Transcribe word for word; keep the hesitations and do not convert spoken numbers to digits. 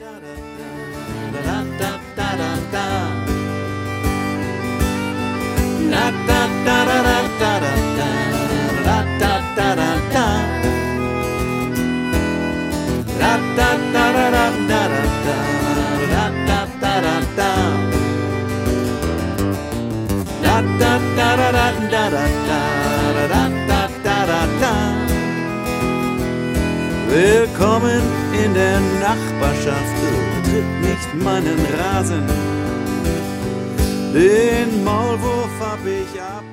Willkommen in der Nachbarschaft, tritt nicht meinen Rasen. Den Maulwurf hab ich ab.